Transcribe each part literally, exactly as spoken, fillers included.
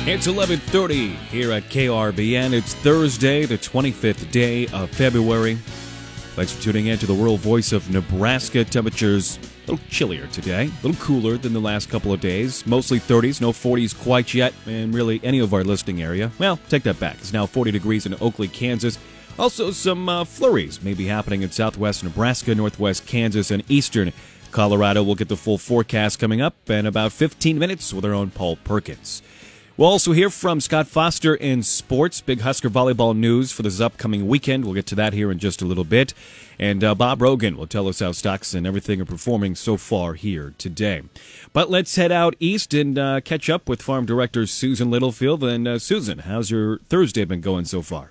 It's eleven thirty here at K R B N. It's Thursday, the twenty-fifth day of February. Thanks for tuning in to the rural voice of Nebraska. Temperatures a little chillier today, a little cooler than the last couple of days. Mostly thirties, no forties quite yet, and really any of our listening area. Well, take that back. It's now forty degrees in Oakley, Kansas. Also some uh, flurries may be happening in southwest Nebraska, northwest Kansas, and eastern Colorado. We'll get the full forecast coming up in about fifteen minutes with our own Paul Perkins. We'll also hear from Scott Foster in sports, big Husker volleyball news for this upcoming weekend. We'll get to that here in just a little bit. And uh, Bob Rogan will tell us how stocks and everything are performing so far here today. But let's head out east and uh, catch up with Farm Director Susan Littlefield. And uh, Susan, how's your Thursday been going so far?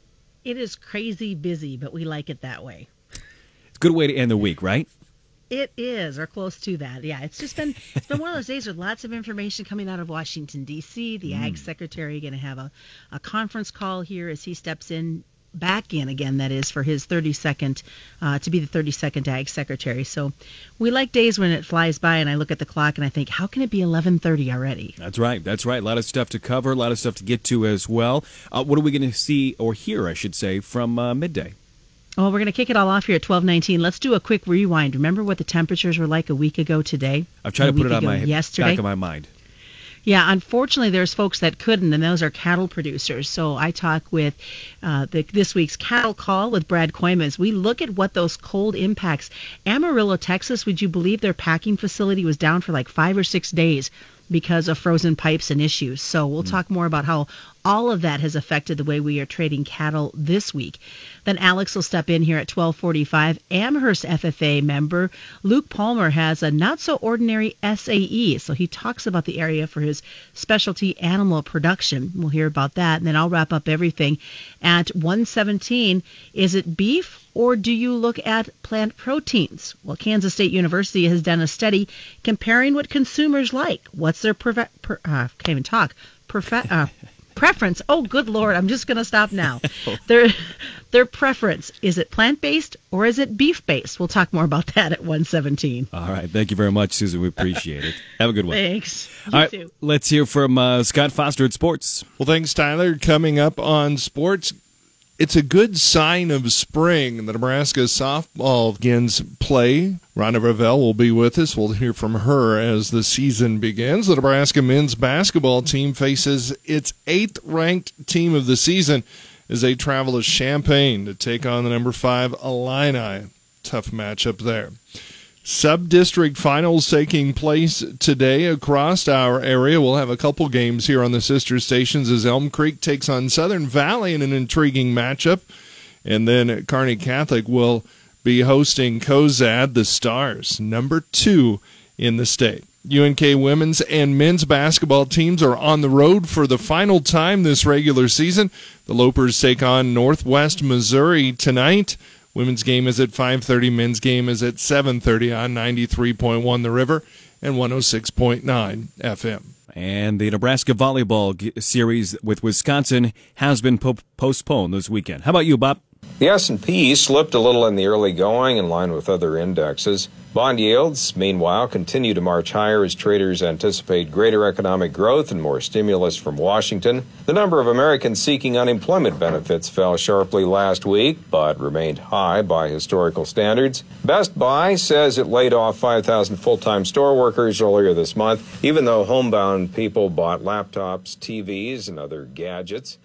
It is crazy busy, but we like it that way. It's a good way to end the week, right? It is, or close to that. Yeah, it's just been it's been one of those days with lots of information coming out of Washington, D C The mm. Ag Secretary going to have a, a conference call here as he steps in, back in again, that is, for his thirty-second, uh, to be the thirty-second Ag Secretary. So we like days when it flies by and I look at the clock and I think, how can it be eleven thirty already? That's right. That's right. A lot of stuff to cover, a lot of stuff to get to as well. Uh, what are we going to see, or hear, I should say, from uh, midday? Well, we're going to kick it all off here at twelve nineteen. Let's do a quick rewind. Remember what the temperatures were like a week ago today? I've tried to put it on my yesterday? back of my mind. Yeah, unfortunately, there's folks that couldn't, and those are cattle producers. So I talk with uh, the, this week's Cattle Call with Brad Koyma as we look at what those cold impacts. Amarillo, Texas, would you believe their packing facility was down for like five or six days because of frozen pipes and issues? So we'll mm. talk more about how all of that has affected the way we are trading cattle this week. Then Alex will step in here at twelve forty-five. Amherst F F A member Luke Palmer has a not-so-ordinary S A E, so he talks about the area for his specialty animal production. We'll hear about that, and then I'll wrap up everything at one seventeen. Is it beef, or do you look at plant proteins? Well, Kansas State University has done a study comparing what consumers like. What's their preve- per, uh, can't even talk. Prefe- uh, preference. Oh, good Lord, I'm just going to stop now. Their their preference, is it plant-based or is it beef-based? We'll talk more about that at one seventeen. All right. Thank you very much, Susan. We appreciate it. Have a good one. Thanks. You All right, too. Let's hear from uh, Scott Foster at Sports. Well, thanks, Tyler. Coming up on Sports, it's a good sign of spring. The Nebraska softball begins play. Rhonda Ravel will be with us. We'll hear from her as the season begins. The Nebraska men's basketball team faces its eighth-ranked team of the season as they travel to Champaign to take on the number five Illini. Tough matchup there. Sub-district finals taking place today across our area. We'll have a couple games here on the sister stations as Elm Creek takes on Southern Valley in an intriguing matchup. And then Kearney Catholic will be hosting Cozad, the Stars, number two in the state. U N K women's and men's basketball teams are on the road for the final time this regular season. The Lopers take on Northwest Missouri tonight. Women's game is at five thirty. Men's game is at seven thirty on ninety-three point one The River and one oh six point nine F M. And the Nebraska volleyball g- series with Wisconsin has been po- postponed this weekend. How about you, Bob? The S and P slipped a little in the early going in line with other indexes. Bond yields, meanwhile, continue to march higher as traders anticipate greater economic growth and more stimulus from Washington. The number of Americans seeking unemployment benefits fell sharply last week, but remained high by historical standards. Best Buy says it laid off five thousand full-time store workers earlier this month, even though homebound people bought laptops, T Vs, and other gadgets.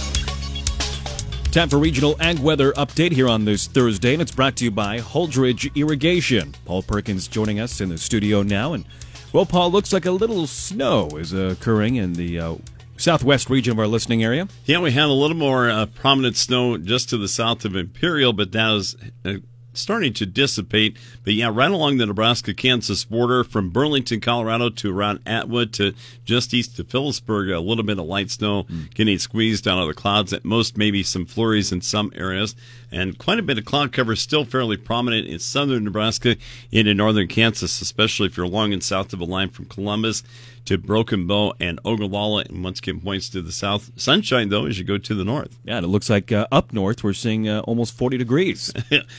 Time for regional ag weather update here on this Thursday, and it's brought to you by Holdridge Irrigation. Paul Perkins joining us in the studio now, and well, Paul, looks like a little snow is uh, occurring in the uh, southwest region of our listening area. Yeah, we had a little more uh, prominent snow just to the south of Imperial, but that was uh, starting to dissipate. But yeah, right along the Nebraska-Kansas border from Burlington, Colorado to around Atwood to just east of Phillipsburg, a little bit of light snow mm. getting squeezed out of the clouds. At most, maybe some flurries in some areas. And quite a bit of cloud cover still fairly prominent in southern Nebraska into northern Kansas, especially if you're along and south of a line from Columbus to Broken Bow and Ogallala, and once again points to the south. Sunshine, though, as you go to the north. Yeah, and it looks like uh, up north we're seeing uh, almost forty degrees. uh,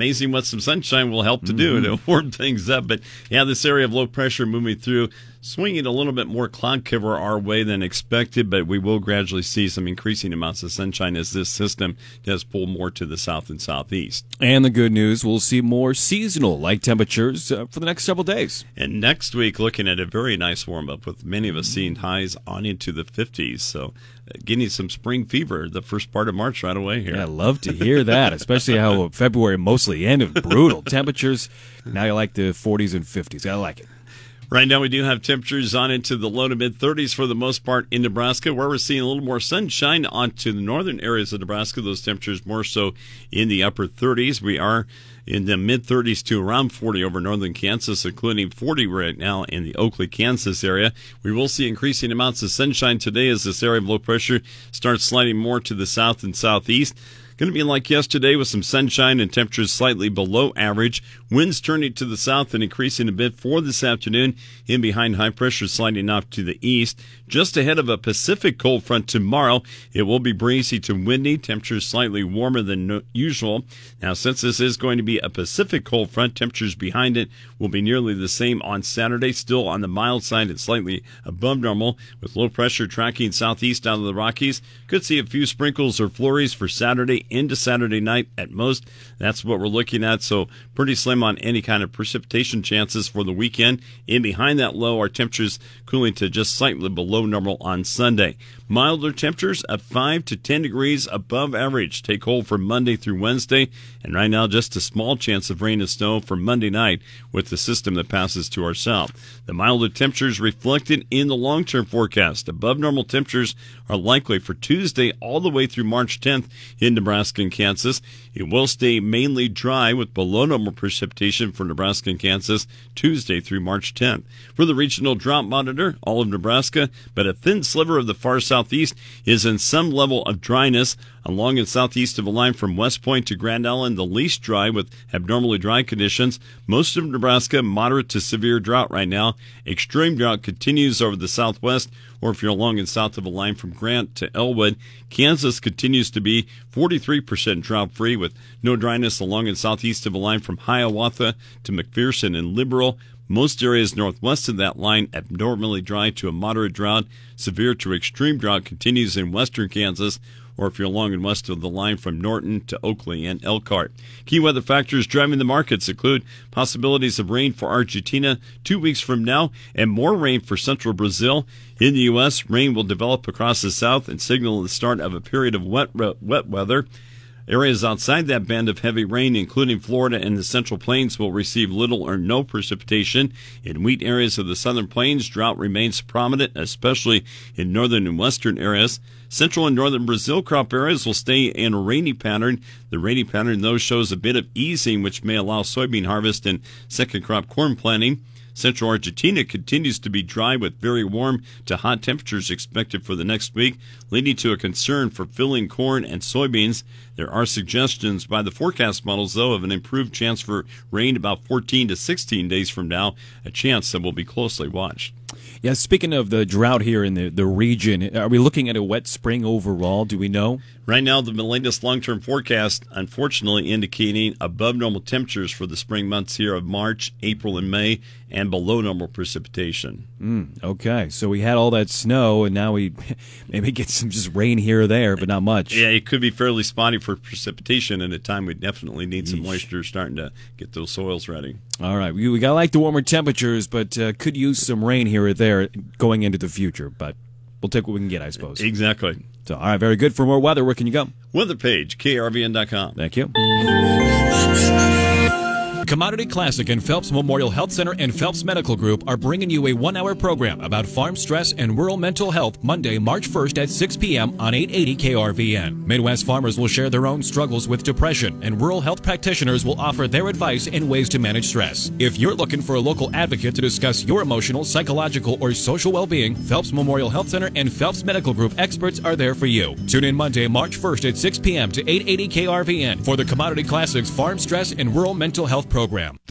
amazing what some sunshine will help to do mm-hmm. to warm things up. But yeah, this area of low pressure moving through, swinging a little bit more cloud cover our way than expected, but we will gradually see some increasing amounts of sunshine as this system does pull more to the south and southeast. And the good news, we'll see more seasonal light temperatures uh, for the next several days. And next week, looking at a very nice warm-up with many of us seeing highs on into the fifties. So uh, getting some spring fever the first part of March right away here. Yeah, I love to hear that, especially how February mostly ended with brutal temperatures. Now you like the forties and fifties. I like it. Right now we do have temperatures on into the low to mid-thirties for the most part in Nebraska, where we're seeing a little more sunshine onto the northern areas of Nebraska. Those temperatures more so in the upper thirties. We are in the mid-thirties to around forty over northern Kansas, including forty right now in the Oakley, Kansas area. We will see increasing amounts of sunshine today as this area of low pressure starts sliding more to the south and southeast. Going to be like yesterday with some sunshine and temperatures slightly below average. Winds turning to the south and increasing a bit for this afternoon. In behind high pressure sliding off to the east. Just ahead of a Pacific cold front tomorrow. It will be breezy to windy. Temperatures slightly warmer than usual. Now, since this is going to be a Pacific cold front, temperatures behind it will be nearly the same on Saturday. Still on the mild side and slightly above normal. With low pressure tracking southeast out of the Rockies. Could see a few sprinkles or flurries for Saturday into Saturday night at most. That's what we're looking at. So pretty slim on any kind of precipitation chances for the weekend. In behind that low, our temperatures cooling to just slightly below normal on Sunday. Milder temperatures of five to ten degrees above average take hold for Monday through Wednesday. And right now, just a small chance of rain and snow for Monday night with the system that passes to our south. The milder temperatures reflected in the long-term forecast. Above normal temperatures are likely for Tuesday all the way through March tenth in Nebraska and Kansas. It will stay mainly dry with below normal precipitation for Nebraska and Kansas Tuesday through March tenth. For the regional drought monitor, all of Nebraska, but a thin sliver of the far southeast is in some level of dryness. Along and southeast of a line from West Point to Grand Island, the least dry with abnormally dry conditions. Most of Nebraska, moderate to severe drought right now. Extreme drought continues over the southwest, or if you're along and south of a line from Grant to Elwood. Kansas continues to be forty-three percent drought-free with no dryness along and southeast of a line from Hiawatha to McPherson and Liberal. Most areas northwest of that line abnormally dry to a moderate drought. Severe to extreme drought continues in western Kansas, or if you're along and west of the line from Norton to Oakley and Elkhart. Key weather factors driving the markets include possibilities of rain for Argentina two weeks from now and more rain for central Brazil. In the U S, rain will develop across the south and signal the start of a period of wet, wet weather. Areas outside that band of heavy rain, including Florida and the Central Plains, will receive little or no precipitation. In wheat areas of the Southern Plains, drought remains prominent, especially in northern and western areas. Central and northern Brazil crop areas will stay in a rainy pattern. The rainy pattern, though, shows a bit of easing, which may allow soybean harvest and second crop corn planting. Central Argentina continues to be dry with very warm to hot temperatures expected for the next week, leading to a concern for filling corn and soybeans. There are suggestions by the forecast models, though, of an improved chance for rain about fourteen to sixteen days from now, a chance that will be closely watched. Yeah, speaking of the drought here in the, the region, are we looking at a wet spring overall? Do we know? Right now, the latest long-term forecast, unfortunately, indicating above normal temperatures for the spring months here of March, April, and May, and below normal precipitation. Mm, okay, so we had all that snow, and now we maybe get some just rain here or there, but not much. Yeah, it could be fairly spotty for precipitation, and at time we definitely need some moisture starting to get those soils ready. All right, we, we got to like the warmer temperatures, but uh, could use some rain here or there going into the future, but we'll take what we can get, I suppose. Exactly. So, all right, very good. For more weather, where can you go? Weather page, K R V N dot com. Thank you. Commodity Classic and Phelps Memorial Health Center and Phelps Medical Group are bringing you a one-hour program about farm stress and rural mental health Monday, March first at six p.m. on eight eighty K R V N. Midwest farmers will share their own struggles with depression, and rural health practitioners will offer their advice and ways to manage stress. If you're looking for a local advocate to discuss your emotional, psychological, or social well-being, Phelps Memorial Health Center and Phelps Medical Group experts are there for you. Tune in Monday, March first at six p.m. to eight eighty K R V N for the Commodity Classics Farm Stress and Rural Mental Health Program.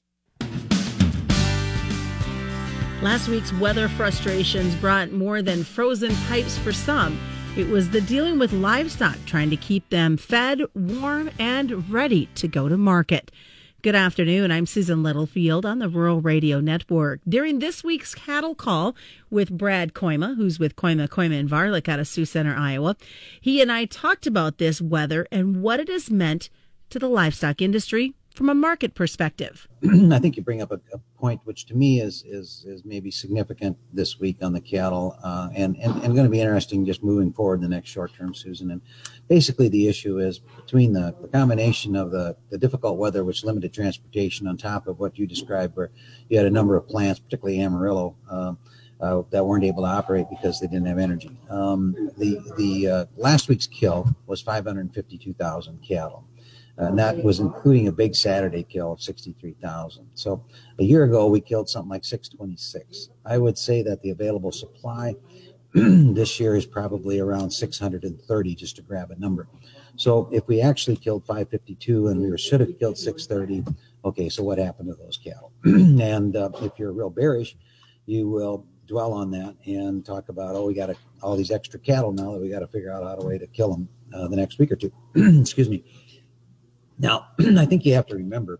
Last week's weather frustrations brought more than frozen pipes for some. It was the dealing with livestock, trying to keep them fed, warm, and ready to go to market. Good afternoon. I'm Susan Littlefield on the Rural Radio Network. During this week's cattle call with Brad Koima, who's with Koima, Koima and Varlick out of Sioux Center, Iowa, he and I talked about this weather and what it has meant to the livestock industry from a market perspective. I think you bring up a, a point which to me is is is maybe significant this week on the cattle, uh, and, and, and going to be interesting just moving forward in the next short term, Susan. And basically the issue is between the, the combination of the, the difficult weather, which limited transportation, on top of what you described, where you had a number of plants, particularly Amarillo, um, uh, that weren't able to operate because they didn't have energy. Um, the the uh, last week's kill was five hundred fifty-two thousand cattle. And that was including a big Saturday kill of sixty-three thousand. So a year ago, we killed something like six twenty-six. I would say that the available supply this year is probably around six hundred thirty, just to grab a number. So if we actually killed five fifty-two and we should have killed six thirty, okay, so what happened to those cattle? And uh, if you're real bearish, you will dwell on that and talk about, oh, we got all these extra cattle now that we got to figure out how to way to kill them uh, the next week or two. Excuse me. Now, I think you have to remember,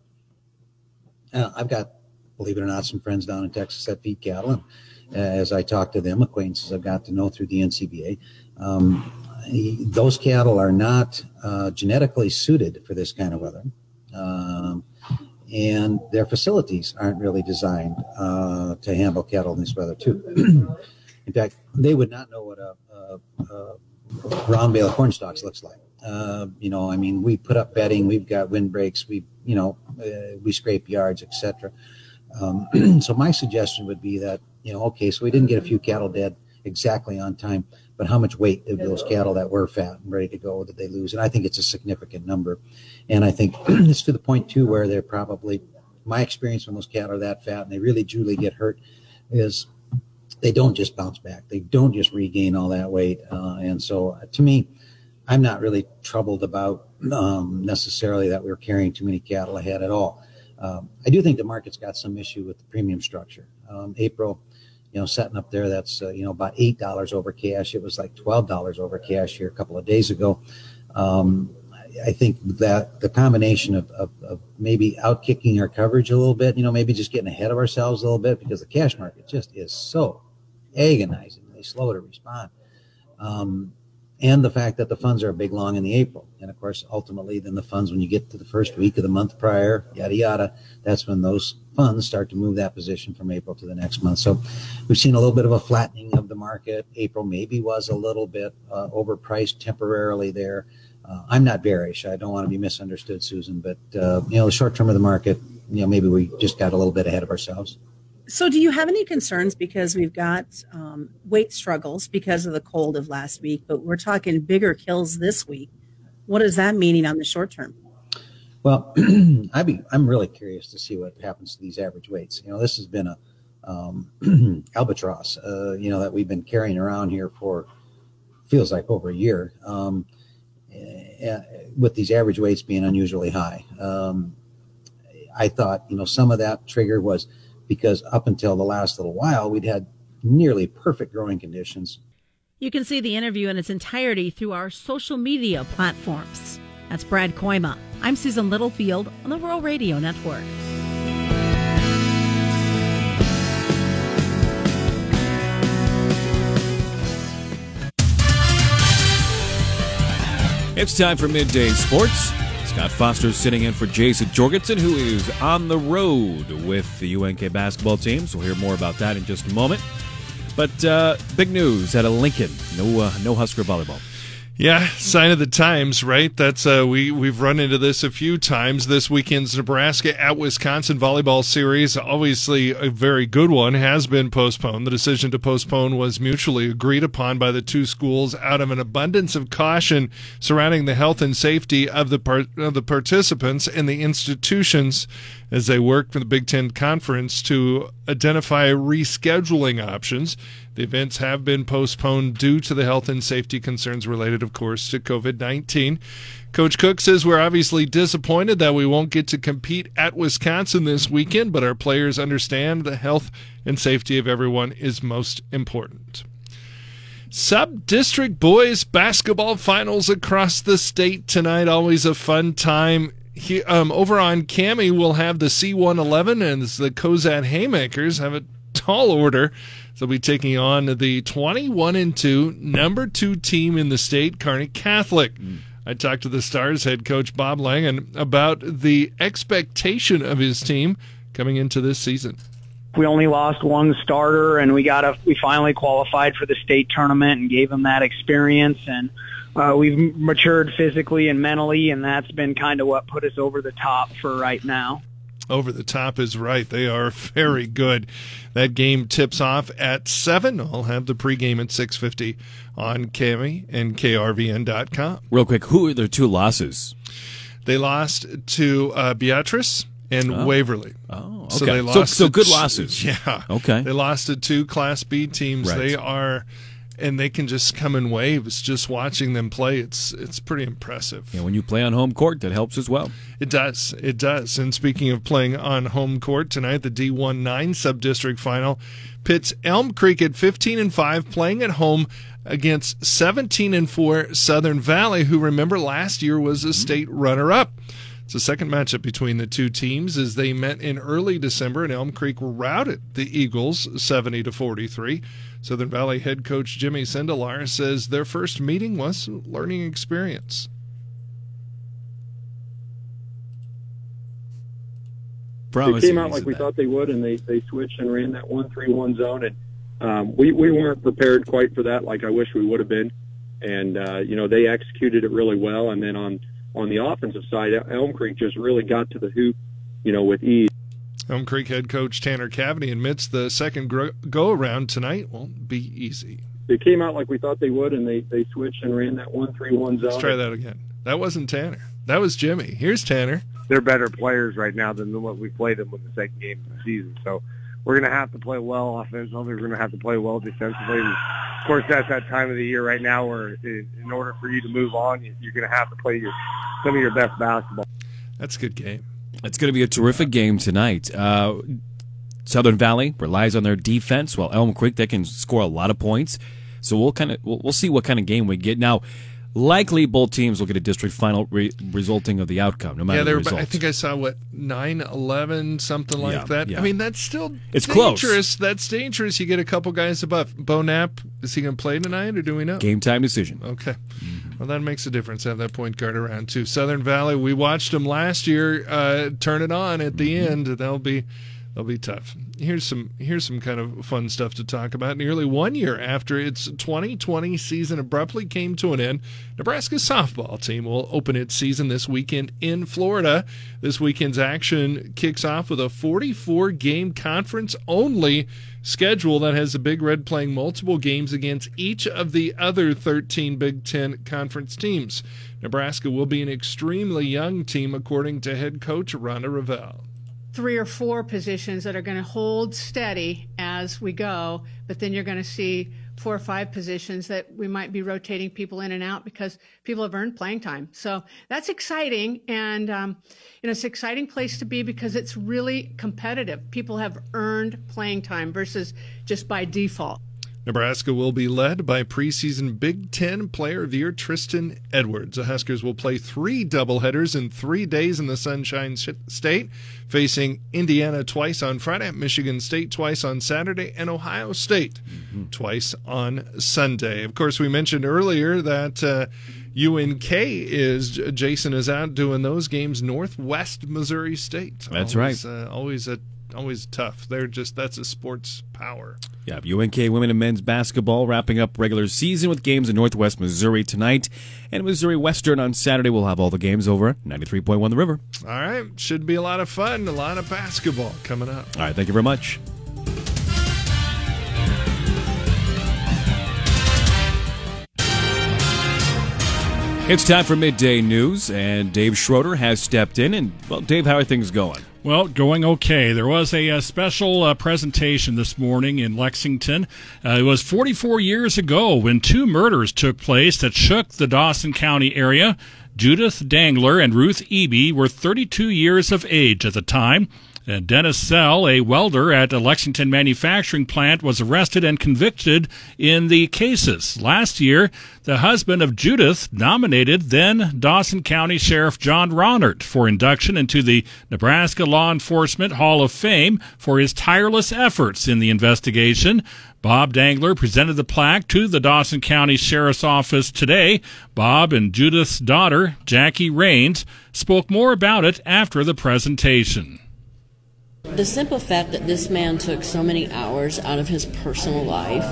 uh, I've got, believe it or not, some friends down in Texas that feed cattle. And uh, as I talk to them, acquaintances I've got to know through the N C B A, um, those cattle are not uh, genetically suited for this kind of weather. Um, and their facilities aren't really designed uh, to handle cattle in this weather, too. In fact, they would not know what a, a, a round bale of corn stalks looks like. Uh, you know, I mean, we put up bedding, we've got windbreaks, we, you know, uh, we scrape yards, et cetera. Um, so my suggestion would be that, you know, okay, so we didn't get a few cattle dead exactly on time, but how much weight did those cattle that were fat and ready to go did they lose? And I think it's a significant number. And I think it's to the point, too, where they're probably, my experience when those cattle are that fat and they really truly get hurt is they don't just bounce back. They don't just regain all that weight. Uh, and so uh, to me, I'm not really troubled about um, necessarily that we're carrying too many cattle ahead at all. Um, I do think the market's got some issue with the premium structure. Um, April, you know, setting up there, that's, uh, you know, about eight dollars over cash. It was like twelve dollars over cash here a couple of days ago. Um, I, I think that the combination of, of, of maybe outkicking our coverage a little bit, you know, maybe just getting ahead of ourselves a little bit because the cash market just is so agonizingly slow to respond. Um, And the fact that the funds are a big long in the April. And of course, ultimately, then the funds, when you get to the first week of the month prior, yada, yada, that's when those funds start to move that position from April to the next month. So we've seen a little bit of a flattening of the market. April maybe was a little bit uh, overpriced temporarily there. Uh, I'm not bearish. I don't want to be misunderstood, Susan, but, uh, you know, the short term of the market, you know, maybe we just got a little bit ahead of ourselves. So do you have any concerns because we've got um, weight struggles because of the cold of last week, but we're talking bigger kills this week? What is that meaning on the short term? Well, I'd be, I'm really curious to see what happens to these average weights. You know, this has been a um, albatross, uh, you know, that we've been carrying around here for, feels like over a year, um, with these average weights being unusually high. Um, I thought, you know, some of that trigger was because up until the last little while, we'd had nearly perfect growing conditions. You can see the interview in its entirety through our social media platforms. That's Brad Koima. I'm Susan Littlefield on the Rural Radio Network. It's time for Midday Sports. Scott Foster sitting in for Jason Jorgensen, who is on the road with the U N K basketball team. So we'll hear more about that in just a moment. But uh, big news out of Lincoln. No, uh, no Husker volleyball. Yeah, sign of the times, right? That's uh, we we've run into this a few times. This weekend's Nebraska at Wisconsin volleyball series, obviously a very good one, has been postponed. The decision to postpone was mutually agreed upon by the two schools out of an abundance of caution surrounding the health and safety of the part, of the participants and the institutions as they work for the Big Ten Conference to identify rescheduling options. The events have been postponed due to the health and safety concerns related, of course, to covid nineteen. Coach Cook says we're obviously disappointed that we won't get to compete at Wisconsin this weekend, but our players understand the health and safety of everyone is most important. Sub-district boys basketball finals across the state tonight. Always a fun time He, um, over on Cami, we'll have the C one eleven, and the Cozad Haymakers have a tall order. They'll be taking on the twenty-one and two number two team in the state, Kearney Catholic. Mm. I talked to the Stars head coach Bob Langen about the expectation of his team coming into this season. We only lost one starter, and we got a, we finally qualified for the state tournament and gave them that experience. And uh, we've matured physically and mentally, and that's been kind of what put us over the top for right now. Over the top is right. They are very good. That game tips off at seven. I'll have the pregame at six fifty on Cami and K R V N dot com. Real quick, who are their two losses? They lost to uh, Beatrice and oh. Waverly. Oh, okay. So, they lost so, so good t- losses. Yeah. Okay. They lost to two Class B teams. Right. They are, and they can just come in waves. Just watching them play, it's it's pretty impressive. Yeah, when you play on home court, that helps as well. It does. It does. And speaking of playing on home court tonight, the D one nine sub-district final pits Elm Creek at fifteen and five, playing at home against seventeen and four Southern Valley, who, remember, last year was a state runner-up. It's the second matchup between the two teams as they met in early December, and Elm Creek routed the Eagles seventy to forty-three. Southern Valley head coach Jimmy Sindelar says their first meeting was a learning experience. They came out like we thought they would, and they, they switched and ran that one three one zone, and um, we, we weren't prepared quite for that like I wish we would have been. And, uh, you know, they executed it really well, and then on On the offensive side, Elm Creek just really got to the hoop, you know, with ease. Elm Creek head coach Tanner Cavity admits the second go-around tonight won't be easy. They came out like we thought they would, and they, they switched and ran that one three one zone. Let's try that again. That wasn't Tanner. That was Jimmy. Here's Tanner. They're better players right now than what we played them in the second game of the season. So we're going to have to play well offensively. We're going to have to play well defensively. And of course, that's that time of the year right now where in order for you to move on, you're going to have to play your, some of your best basketball. That's a good game. It's going to be a terrific game tonight. Uh, Southern Valley relies on their defense, while Elm Creek, they can score a lot of points. So we'll kind of we'll, we'll see what kind of game we get. Now, likely both teams will get a district final re- resulting of the outcome, no matter yeah, the result. result. I think I saw, what, nine eleven, something like yeah, that. Yeah. I mean, that's still it's dangerous. Close. That's dangerous. You get a couple guys above. Bo Knapp, is he going to play tonight, or do we know? Game time decision. Okay. Well, that makes a difference. Have that point guard around, too. Southern Valley, we watched them last year uh, turn it on at the mm-hmm. end. They'll be they'll be tough. Here's some here's some kind of fun stuff to talk about. Nearly one year after its twenty twenty season abruptly came to an end, Nebraska's softball team will open its season this weekend in Florida. This weekend's action kicks off with a forty-four game conference-only schedule that has the Big Red playing multiple games against each of the other thirteen Big Ten conference teams. Nebraska will be an extremely young team, according to head coach Rhonda Ravel. Three or four positions that are going to hold steady as we go, but then you're going to see four or five positions that we might be rotating people in and out because people have earned playing time. So that's exciting, and um, you know, it's an exciting place to be because it's really competitive. People have earned playing time versus just by default. Nebraska will be led by preseason Big Ten Player of the Year Tristan Edwards. The Huskers will play three doubleheaders in three days in the Sunshine State, facing Indiana twice on Friday, Michigan State twice on Saturday, and Ohio State mm-hmm. twice on Sunday. Of course, we mentioned earlier that uh, U N K is, Jason is out doing those games, Northwest Missouri State. That's always, right. Uh, always a Always tough. They're just, that's a sports power. Yeah, U N K women and men's basketball wrapping up regular season with games in Northwest Missouri tonight. And Missouri Western on Saturday. We'll have all the games over ninety-three point one The River. All right. Should be a lot of fun. A lot of basketball coming up. All right. Thank you very much. It's time for Midday News, and Dave Schroeder has stepped in. And, well, Dave, how are things going? Well, going okay. There was a, a special uh, presentation this morning in Lexington. Uh, it was forty-four years ago when two murders took place that shook the Dawson County area. Judith Dangler and Ruth Eby were thirty-two years of age at the time. And Dennis Sell, a welder at a Lexington manufacturing plant, was arrested and convicted in the cases. Last year, the husband of Judith nominated then Dawson County Sheriff John Ronert for induction into the Nebraska Law Enforcement Hall of Fame for his tireless efforts in the investigation. Bob Dangler presented the plaque to the Dawson County Sheriff's Office today. Bob and Judith's daughter, Jackie Raines, spoke more about it after the presentation. The simple fact that this man took so many hours out of his personal life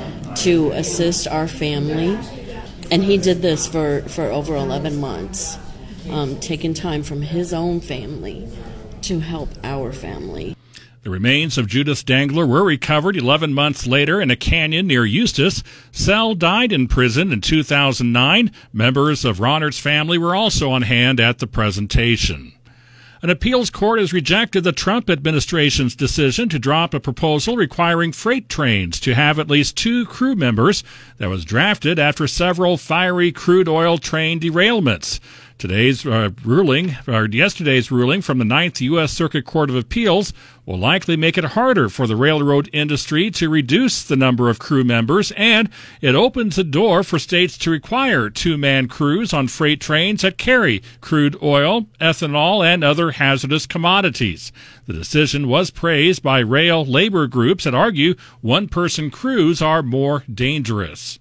to assist our family, and he did this for, for over eleven months, um, taking time from his own family to help our family. The remains of Judith Dangler were recovered eleven months later in a canyon near Eustis. Sell died in prison in two thousand nine. Members of Ronert's family were also on hand at the presentation. An appeals court has rejected the Trump administration's decision to drop a proposal requiring freight trains to have at least two crew members that was drafted after several fiery crude oil train derailments. Today's uh, ruling, or yesterday's ruling from the Ninth U S Circuit Court of Appeals will likely make it harder for the railroad industry to reduce the number of crew members, and it opens the door for states to require two-man crews on freight trains that carry crude oil, ethanol, and other hazardous commodities. The decision was praised by rail labor groups that argue one-person crews are more dangerous.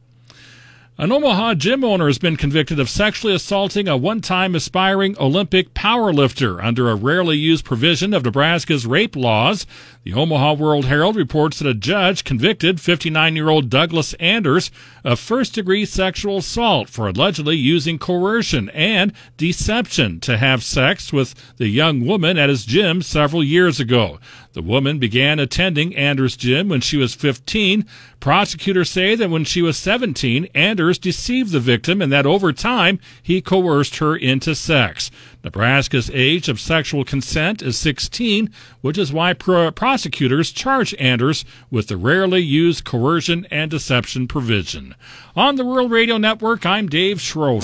An Omaha gym owner has been convicted of sexually assaulting a one-time aspiring Olympic powerlifter under a rarely used provision of Nebraska's rape laws. The Omaha World Herald reports that a judge convicted fifty-nine-year-old Douglas Anders of first-degree sexual assault for allegedly using coercion and deception to have sex with the young woman at his gym several years ago. The woman began attending Anders' gym when she was fifteen. Prosecutors say that when she was seventeen, Anders deceived the victim and that over time he coerced her into sex. Nebraska's age of sexual consent is sixteen, which is why pro- prosecutors charge Anders with the rarely used coercion and deception provision. On the Rural Radio Network, I'm Dave Schroeder.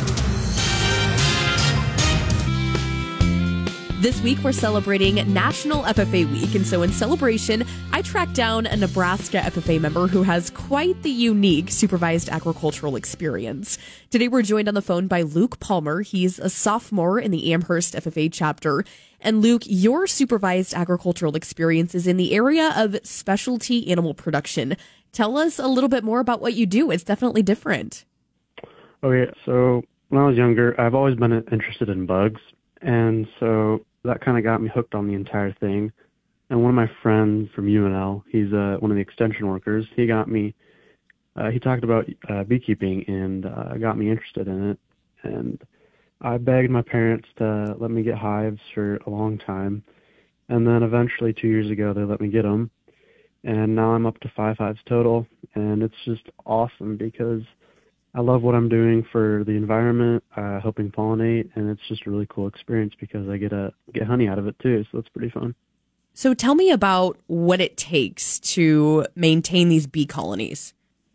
This week, we're celebrating National F F A Week, and so in celebration, I tracked down a Nebraska F F A member who has quite the unique supervised agricultural experience. Today, we're joined on the phone by Luke Palmer. He's a sophomore in the Amherst F F A chapter. And Luke, your supervised agricultural experience is in the area of specialty animal production. Tell us a little bit more about what you do. It's definitely different. Okay, so when I was younger, I've always been interested in bugs. And so that kind of got me hooked on the entire thing. And one of my friends from U N L, he's uh, one of the extension workers, he got me, uh, he talked about uh, beekeeping and uh, got me interested in it. And I begged my parents to let me get hives for a long time. And then eventually two years ago, they let me get them. And now I'm up to five hives total. And it's just awesome because I love what I'm doing for the environment, uh, helping pollinate, and it's just a really cool experience because I get a get honey out of it too, so it's pretty fun. So tell me about what it takes to maintain these bee colonies.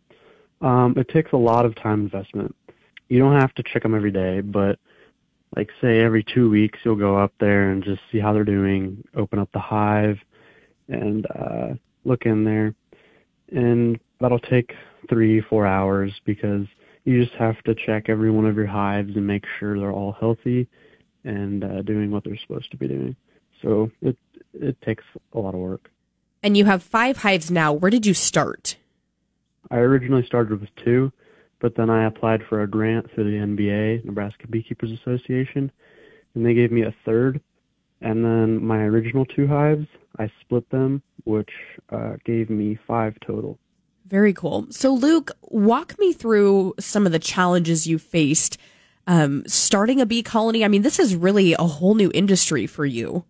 Um, it takes a lot of time investment. You don't have to check them every day, but like say every two weeks you'll go up there and just see how they're doing, open up the hive, and uh, look in there, and that'll take three, four hours because you just have to check every one of your hives and make sure they're all healthy and uh, doing what they're supposed to be doing. So it it takes a lot of work. And you have five hives now. Where did you start? I originally started with two, but then I applied for a grant through the N B A, Nebraska Beekeepers Association, and they gave me a third. And then my original two hives, I split them, which uh, gave me five total. Very cool. So, Luke, walk me through some of the challenges you faced um, starting a bee colony. I mean, this is really a whole new industry for you.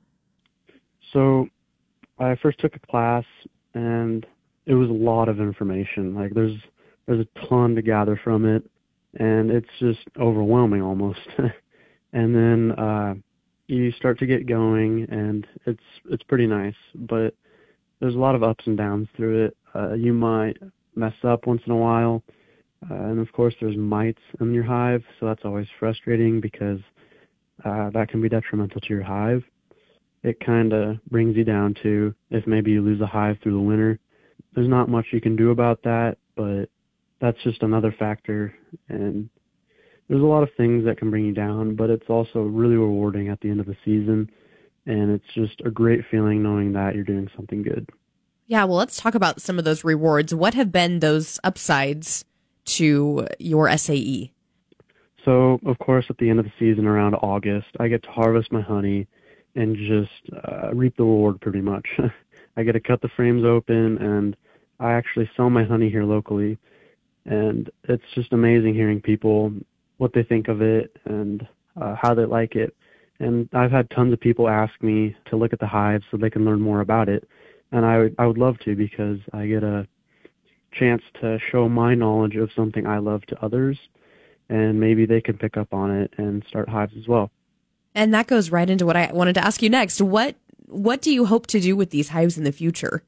So, I first took a class, and it was a lot of information. Like, there's there's a ton to gather from it, and it's just overwhelming almost. And then uh, you start to get going, and it's it's pretty nice, but there's a lot of ups and downs through it. Uh, you might mess up once in a while. Uh, and of course there's mites in your hive, so that's always frustrating because uh, that can be detrimental to your hive. it kind of brings you down to if maybe you lose a hive through the winter. There's not much you can do about that, but that's just another factor. And there's a lot of things that can bring you down, but it's also really rewarding at the end of the season. And it's just a great feeling knowing that you're doing something good. Yeah, well, let's talk about some of those rewards. What have been those upsides to your S A E? So, of course, at the end of the season around August, I get to harvest my honey and just uh, reap the reward pretty much. I get to cut the frames open, and I actually sell my honey here locally. And it's just amazing hearing people, what they think of it and uh, how they like it. And I've had tons of people ask me to look at the hives so they can learn more about it. And I would, I would love to, because I get a chance to show my knowledge of something I love to others, and maybe they can pick up on it and start hives as well. And that goes right into what I wanted to ask you next. What what do you hope to do with these hives in the future?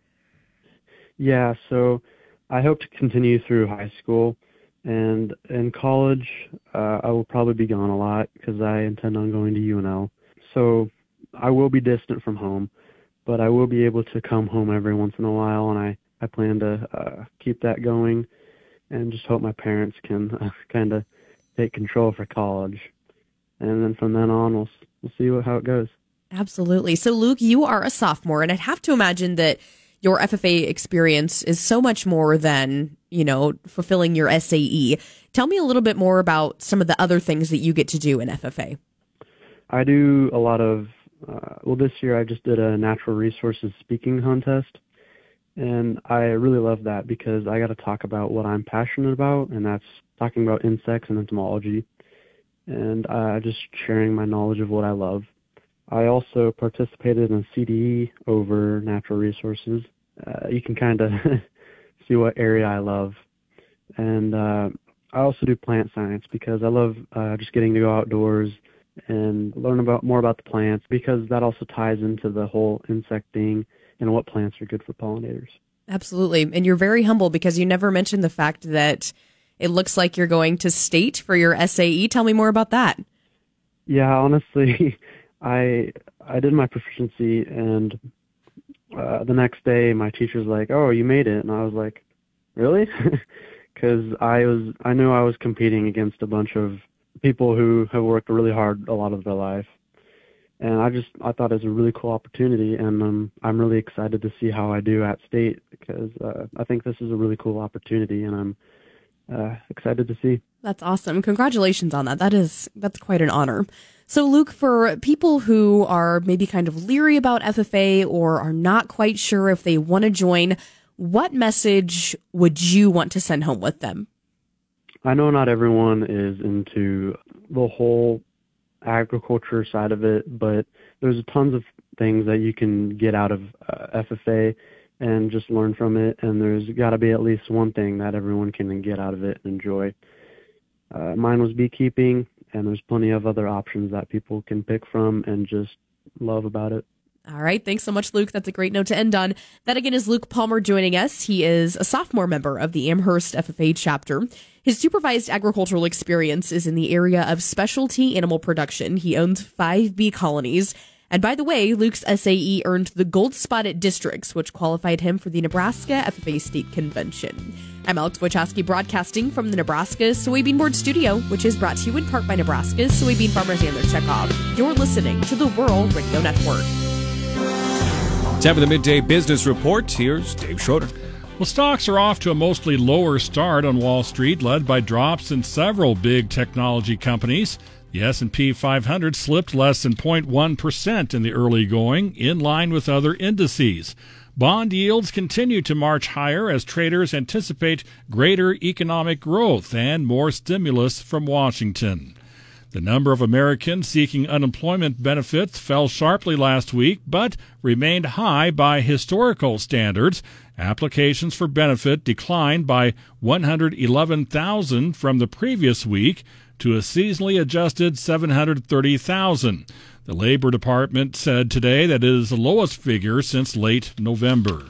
Yeah, so I hope to continue through high school, and in college uh, I will probably be gone a lot because I intend on going to U N L. So I will be distant from home, but I will be able to come home every once in a while, and I, I plan to uh, keep that going and just hope my parents can uh, kind of take control for college. And then from then on, we'll, we'll see what, how it goes. Absolutely. So, Luke, you are a sophomore, and I'd have to imagine that your F F A experience is so much more than, you know, fulfilling your S A E. Tell me a little bit more about some of the other things that you get to do in F F A. I do a lot of, uh, well, this year I just did a natural resources speaking contest, and I really love that because I got to talk about what I'm passionate about, and that's talking about insects and entomology, and uh, just sharing my knowledge of what I love. I also participated in a C D E over natural resources. Uh, you can kind of see what area I love. And uh, I also do plant science because I love uh, just getting to go outdoors and learn about more about the plants, because that also ties into the whole insect thing and what plants are good for pollinators. Absolutely. And you're very humble because you never mentioned the fact that it looks like you're going to state for your S A E. Tell me more about that. Yeah, honestly, I I did my proficiency, and uh, the next day my teacher's like, "Oh, you made it," and I was like, "Really?" Because I was I knew I was competing against a bunch of people who have worked really hard a lot of their life, and I just I thought it was a really cool opportunity, and um, I'm really excited to see how I do at state, because uh, I think this is a really cool opportunity, and I'm uh, excited to see. That's awesome. Congratulations on that. That is, that's quite an honor. So, Luke, for people who are maybe kind of leery about F F A or are not quite sure if they want to join, what message would you want to send home with them? I know not everyone is into the whole agriculture side of it, but there's tons of things that you can get out of uh, F F A and just learn from it, and there's got to be at least one thing that everyone can get out of it and enjoy. Uh, mine was beekeeping, and there's plenty of other options that people can pick from and just love about it. All right. Thanks so much, Luke. That's a great note to end on. That, again, is Luke Palmer joining us. He is a sophomore member of the Amherst F F A chapter. His supervised agricultural experience is in the area of specialty animal production. He owns five bee colonies. And by the way, Luke's S A E earned the Gold Spotted Districts, which qualified him for the Nebraska F F A State Convention. I'm Alex Wojcicki, broadcasting from the Nebraska Soybean Board Studio, which is brought to you in part by Nebraska's soybean farmers and their checkoff. You're listening to the Rural Radio Network. Time for the Midday Business Report. Here's Dave Schroeder. Well, stocks are off to a mostly lower start on Wall Street, led by drops in several big technology companies. The S and P five hundred slipped less than zero point one percent in the early going, in line with other indices. Bond yields continue to march higher as traders anticipate greater economic growth and more stimulus from Washington. The number of Americans seeking unemployment benefits fell sharply last week, but remained high by historical standards. Applications for benefit declined by one hundred eleven thousand from the previous week to a seasonally adjusted seven hundred thirty thousand. The Labor Department said today that it is the lowest figure since late November.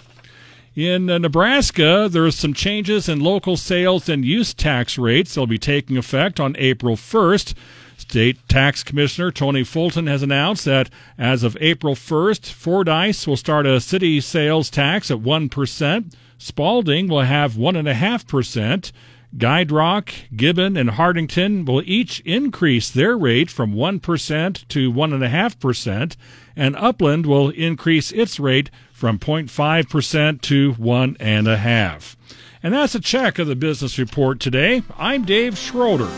In uh, Nebraska, there are some changes in local sales and use tax rates. They'll be taking effect on April first. State Tax Commissioner Tony Fulton has announced that as of April first, Fordyce will start a city sales tax at one percent. Spalding will have one point five percent. Guide Rock, Gibbon, and Hardington will each increase their rate from one percent to one point five percent, and Upland will increase its rate from zero point five percent to one point five percent. And that's a check of the business report today. I'm Dave Schroeder.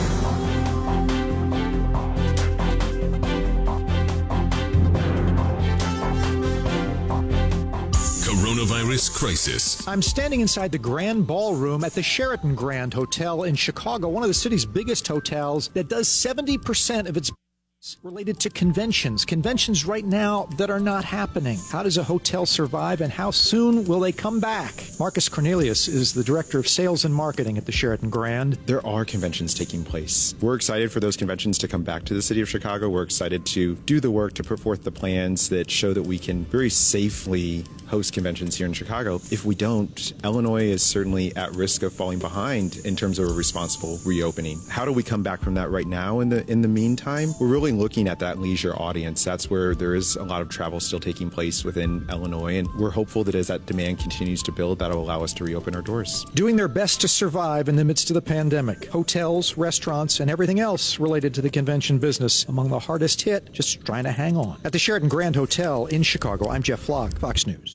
Coronavirus crisis. I'm standing inside the Grand Ballroom at the Sheraton Grand Hotel in Chicago, one of the city's biggest hotels that does seventy percent of its related to conventions. Conventions right now that are not happening. How does a hotel survive and how soon will they come back? Marcus Cornelius is the Director of Sales and Marketing at the Sheraton Grand. There are conventions taking place. We're excited for those conventions to come back to the city of Chicago. We're excited to do the work to put forth the plans that show that we can very safely host conventions here in Chicago. If we don't, Illinois is certainly at risk of falling behind in terms of a responsible reopening. How do we come back from that right now in the in the meantime? We're really looking at that leisure audience. That's where there is a lot of travel still taking place within Illinois, and we're hopeful that as that demand continues to build, that'll allow us to reopen our doors. Doing their best to survive in the midst of the pandemic. Hotels, restaurants, and everything else related to the convention business among the hardest hit, just trying to hang on. At the Sheraton Grand Hotel in Chicago, I'm Jeff Flock, Fox News.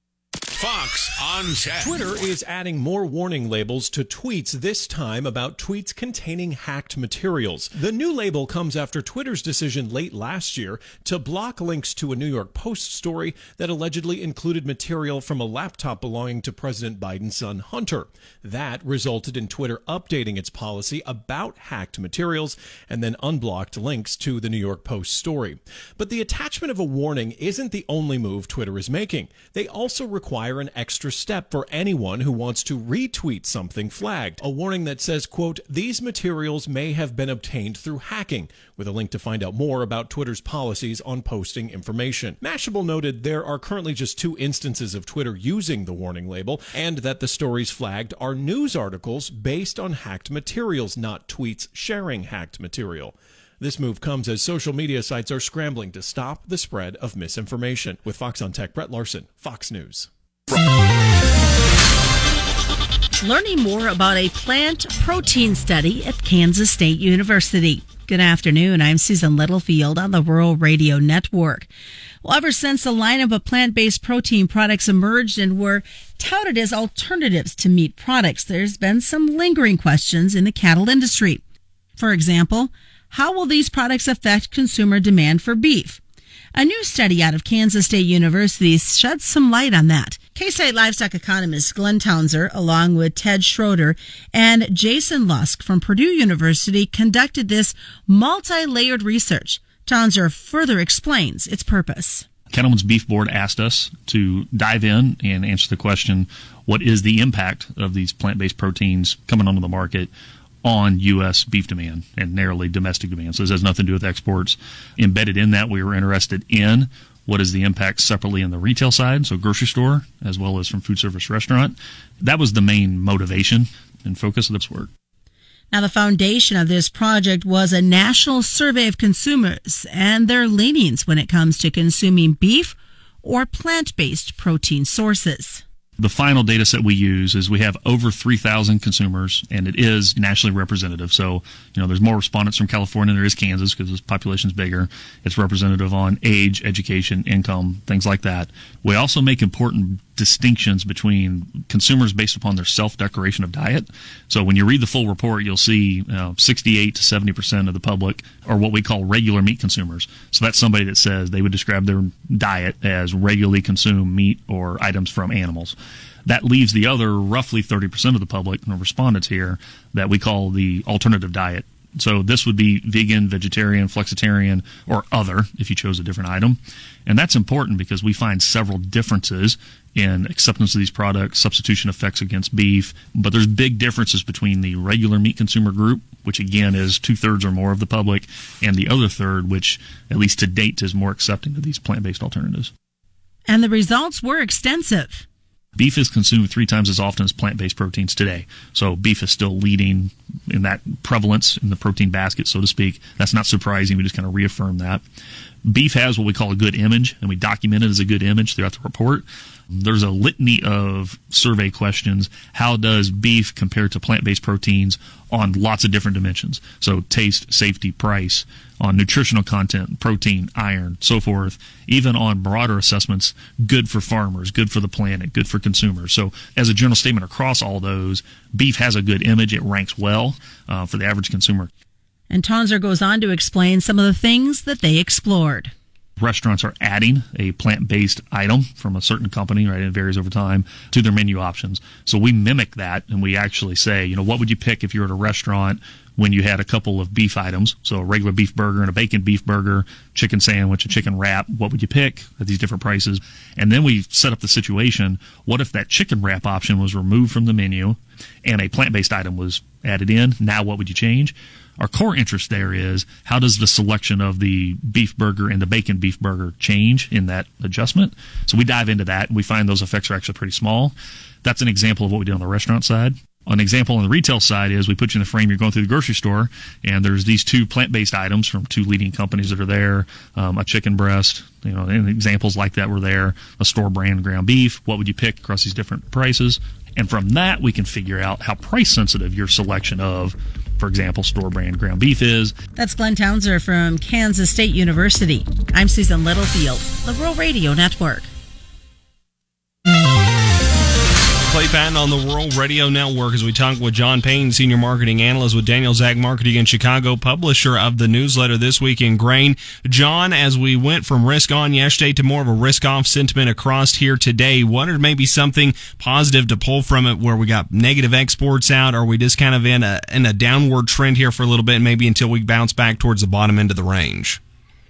Fox on Tech. Twitter is adding more warning labels to tweets, this time about tweets containing hacked materials. The new label comes after Twitter's decision late last year to block links to a New York Post story that allegedly included material from a laptop belonging to President Biden's son Hunter. That resulted in Twitter updating its policy about hacked materials and then unblocked links to the New York Post story. But the attachment of a warning isn't the only move Twitter is making. They also require an extra step for anyone who wants to retweet something flagged. A warning that says, quote, "These materials may have been obtained through hacking," with a link to find out more about Twitter's policies on posting information. Mashable noted there are currently just two instances of Twitter using the warning label, and that the stories flagged are news articles based on hacked materials, not tweets sharing hacked material. This move comes as social media sites are scrambling to stop the spread of misinformation. With Fox on Tech, Brett Larson, Fox News. Learning more about a plant protein study at Kansas State University. Good afternoon. I'm Susan Littlefield on the Rural Radio Network. Well, ever since the lineup of plant-based protein products emerged and were touted as alternatives to meat products, there's been some lingering questions in the cattle industry. For example, how will these products affect consumer demand for beef? A new study out of Kansas State University sheds some light on that. K-State livestock economist Glenn Townser, along with Ted Schroeder and Jason Lusk from Purdue University, conducted this multi-layered research. Townser further explains its purpose. Cattlemen's Beef Board asked us to dive in and answer the question, what is the impact of these plant-based proteins coming onto the market on U S beef demand and narrowly domestic demand? So this has nothing to do with exports. Embedded in that, we were interested in what is the impact separately in the retail side, so grocery store, as well as from food service restaurant. That was the main motivation and focus of this work. Now, the foundation of this project was a national survey of consumers and their leanings when it comes to consuming beef or plant-based protein sources. The final data set we use is we have over three thousand consumers, and it is nationally representative. So, you know, there's more respondents from California than there is Kansas because the population's bigger. It's representative on age, education, income, things like that. We also make important distinctions between consumers based upon their self-declaration of diet. So when you read the full report, you'll see uh, sixty-eight to seventy percent of the public are what we call regular meat consumers. So that's somebody that says they would describe their diet as regularly consume meat or items from animals. That leaves the other roughly thirty percent of the public, and respondents here, that we call the alternative diet. So this would be vegan, vegetarian, flexitarian, or other if you chose a different item. And that's important because we find several differences in acceptance of these products, substitution effects against beef. But there's big differences between the regular meat consumer group, which again is two-thirds or more of the public, and the other third, which at least to date is more accepting of these plant-based alternatives. And the results were extensive. Beef is consumed three times as often as plant-based proteins today. So beef is still leading in that prevalence in the protein basket, so to speak. That's not surprising. We just kind of reaffirm that. Beef has what we call a good image, and we document it as a good image throughout the report. There's a litany of survey questions. How does beef compare to plant-based proteins on lots of different dimensions? So taste, safety, price, on nutritional content, protein, iron, so forth. Even on broader assessments, good for farmers, good for the planet, good for consumers. So as a general statement across all those, beef has a good image. It ranks well uh, for the average consumer. And Tonzer goes on to explain some of the things that they explored. Restaurants are adding a plant-based item from a certain company, right? It varies over time, to their menu options. So we mimic that, and we actually say, you know, what would you pick if you were at a restaurant when you had a couple of beef items? So a regular beef burger and a bacon beef burger, chicken sandwich, a chicken wrap. What would you pick at these different prices? And then we set up the situation, what if that chicken wrap option was removed from the menu and a plant-based item was added in? Now what would you change? Our core interest there is, how does the selection of the beef burger and the bacon beef burger change in that adjustment? So we dive into that, and we find those effects are actually pretty small. That's an example of what we did on the restaurant side. An example on the retail side is we put you in the frame, you're going through the grocery store, and there's these two plant-based items from two leading companies that are there, um, a chicken breast, you know, and examples like that were there, a store brand ground beef. What would you pick across these different prices? And from that, we can figure out how price-sensitive your selection of, for example, store brand ground beef is. That's Glenn Townser from Kansas State University. I'm Susan Littlefield, the Rural Radio Network. Clay Patton on the Rural Radio Network as we talk with John Payne, Senior Marketing Analyst with Daniels Ag Marketing in Chicago, publisher of the newsletter This Week in Grain. John, as we went from risk on yesterday to more of a risk off sentiment across here today, what are maybe something positive to pull from it where we got negative exports out? Or are we just kind of in a, in a downward trend here for a little bit, maybe until we bounce back towards the bottom end of the range?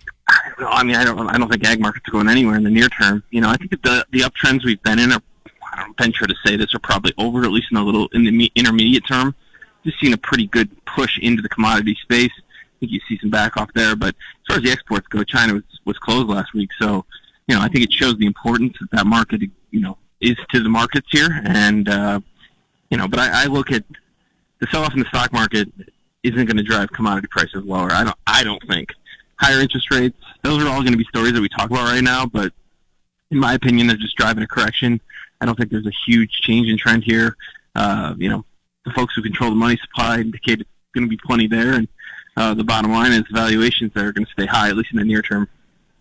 I mean, I don't, I don't think ag markets are going anywhere in the near term. You know, I think that the, the uptrends we've been in are, I don't venture to say this, are probably over, at least in a little in the intermediate term. Just seeing a pretty good push into the commodity space. I think you see some back off there, but as far as the exports go, China was, was closed last week, so you know I think it shows the importance that that market, you know, is to the markets here, and uh, you know, but I, I look at the sell-off in the stock market isn't going to drive commodity prices lower. I don't, I don't think higher interest rates. Those are all going to be stories that we talk about right now, but in my opinion, they're just driving a correction. I don't think there's a huge change in trend here. Uh, you know, the folks who control the money supply indicate it's going to be plenty there, and uh, the bottom line is valuations that are going to stay high, at least in the near term.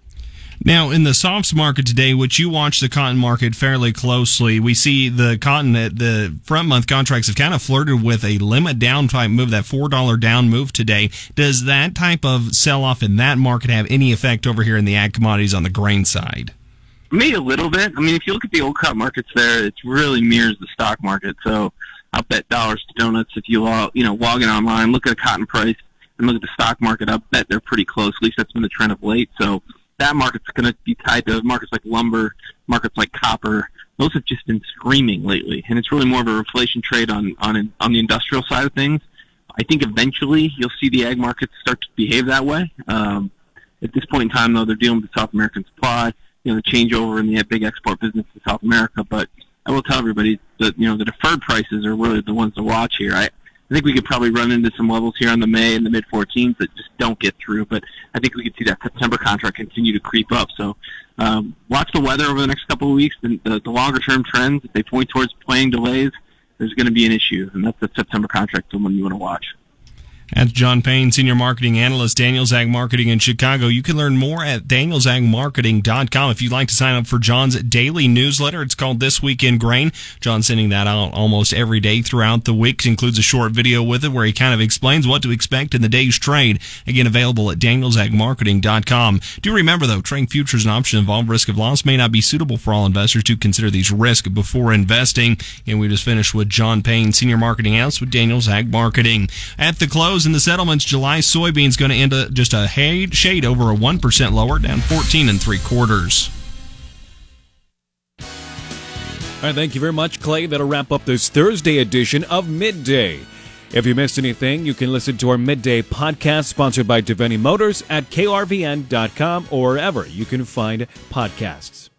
Now, in the softs market today, which you watch the cotton market fairly closely, we see the cotton, the front month contracts have kind of flirted with a limit down type move, that four dollars down move today. Does that type of sell-off in that market have any effect over here in the ag commodities on the grain side? Maybe a little bit. I mean, if you look at the old cut markets there, it really mirrors the stock market. So I'll bet dollars to donuts if you all, you know, log in online, look at a cotton price, and look at the stock market. I'll bet they're pretty close. At least that's been the trend of late. So that market's going to be tied to markets like lumber, markets like copper. Those have just been screaming lately, and it's really more of a reflation trade on on on the industrial side of things. I think eventually you'll see the ag markets start to behave that way. Um, at this point in time, though, they're dealing with South American supply. You know, the changeover in the big export business in South America. But I will tell everybody that, you know, the deferred prices are really the ones to watch here. I, I think we could probably run into some levels here on the May and the mid fourteens that just don't get through. But I think we could see that September contract continue to creep up. So um, watch the weather over the next couple of weeks. The, the, the longer-term trends, if they point towards playing delays, there's going to be an issue. And that's the September contract, the one you want to watch. That's John Payne, Senior Marketing Analyst, Daniels Ag Marketing in Chicago. You can learn more at daniels ag marketing dot com. If you'd like to sign up for John's daily newsletter, it's called This Week in Grain. John's sending that out almost every day throughout the week. It includes a short video with it where he kind of explains what to expect in the day's trade. Again, available at daniels ag marketing dot com. Do remember, though, trading futures and options involve risk of loss, may not be suitable for all investors. To consider these risks before investing. And we just finished with John Payne, Senior Marketing Analyst with Daniels Ag Marketing. At the close, in the settlements, July soybeans going to end up just a shade over a one percent lower, down fourteen and three quarters. All right, thank you very much, Clay. That'll wrap up this Thursday edition of Midday. If you missed anything, you can listen to our Midday podcast sponsored by Devaney Motors at K R V N dot com or wherever you can find podcasts.